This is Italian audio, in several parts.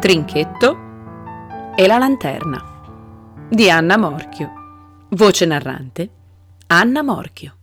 Trinchetto e la lanterna di Anna Morchio. Voce narrante Anna Morchio.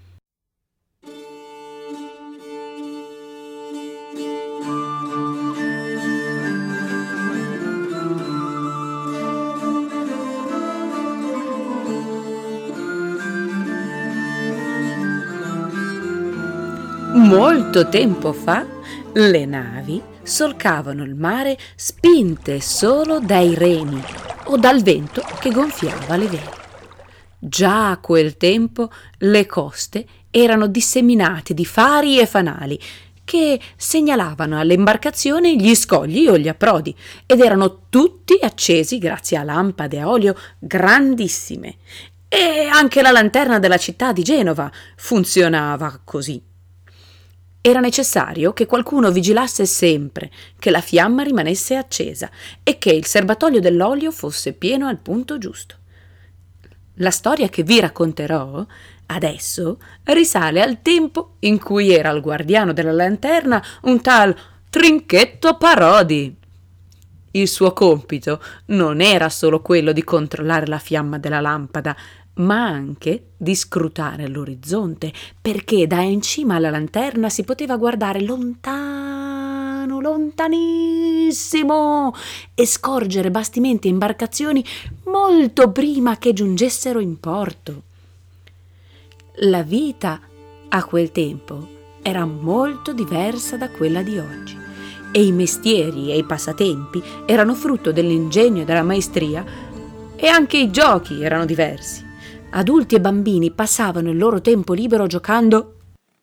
Molto tempo fa le navi solcavano il mare spinte solo dai remi o dal vento che gonfiava le vele. Già a quel tempo le coste erano disseminate di fari e fanali che segnalavano alle imbarcazioni gli scogli o gli approdi ed erano tutti accesi grazie a lampade a olio grandissime. E anche la lanterna della città di Genova funzionava così. Era necessario che qualcuno vigilasse sempre che la fiamma rimanesse accesa e che il serbatoio dell'olio fosse pieno al punto giusto. La storia che vi racconterò adesso risale al tempo in cui era il guardiano della lanterna un tal Trinchetto Parodi. Il suo compito non era solo quello di controllare la fiamma della lampada, ma anche di scrutare l'orizzonte, perché da in cima alla lanterna si poteva guardare lontano, lontanissimo, e scorgere bastimenti e imbarcazioni molto prima che giungessero in porto. La vita a quel tempo era molto diversa da quella di oggi e i mestieri e i passatempi erano frutto dell'ingegno e della maestria e anche i giochi erano diversi. Adulti e bambini passavano il loro tempo libero giocando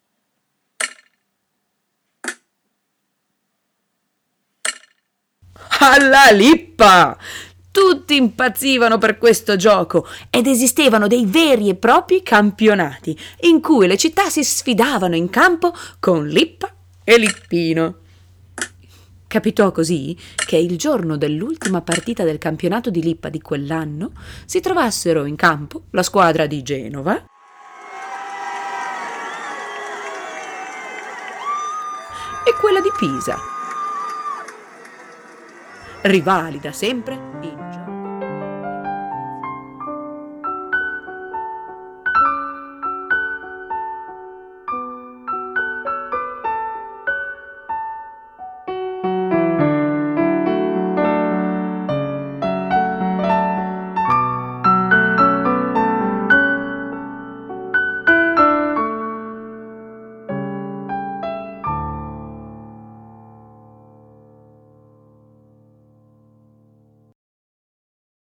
alla lippa. Tutti impazzivano per questo gioco ed esistevano dei veri e propri campionati in cui le città si sfidavano in campo con lippa e lippino. Capitò così che il giorno dell'ultima partita del campionato di lippa di quell'anno si trovassero in campo la squadra di Genova e quella di Pisa, rivali da sempre